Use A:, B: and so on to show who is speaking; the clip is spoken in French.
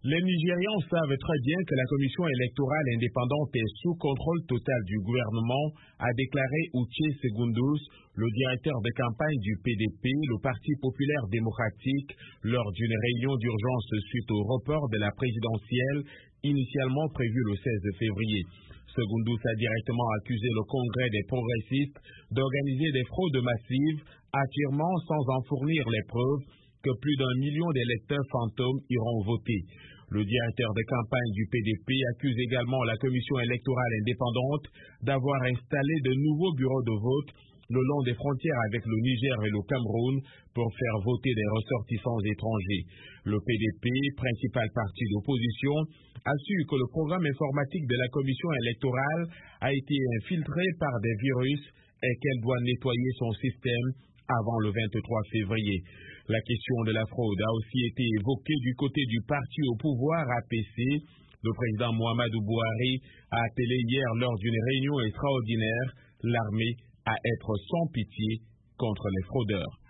A: Les Nigérians savent très bien que la commission électorale indépendante est sous contrôle total du gouvernement, a déclaré Uche Secondus, le directeur de campagne du PDP, le Parti populaire démocratique, lors d'une réunion d'urgence suite au report de la présidentielle, initialement prévue le 16 février. Secondus a directement accusé le Congrès des progressistes d'organiser des fraudes massives, affirmant sans en fournir les preuves que plus d'1 million d'électeurs fantômes iront voter. Le directeur de campagne du PDP accuse également la commission électorale indépendante d'avoir installé de nouveaux bureaux de vote le long des frontières avec le Niger et le Cameroun pour faire voter des ressortissants étrangers. Le PDP, principal parti d'opposition, assure que le programme informatique de la commission électorale a été infiltré par des virus et qu'elle doit nettoyer son système avant le 23 février. La question de la fraude a aussi été évoquée du côté du parti au pouvoir APC. Le président Muhammadu Buhari a appelé hier lors d'une réunion extraordinaire l'armée à être sans pitié contre les fraudeurs.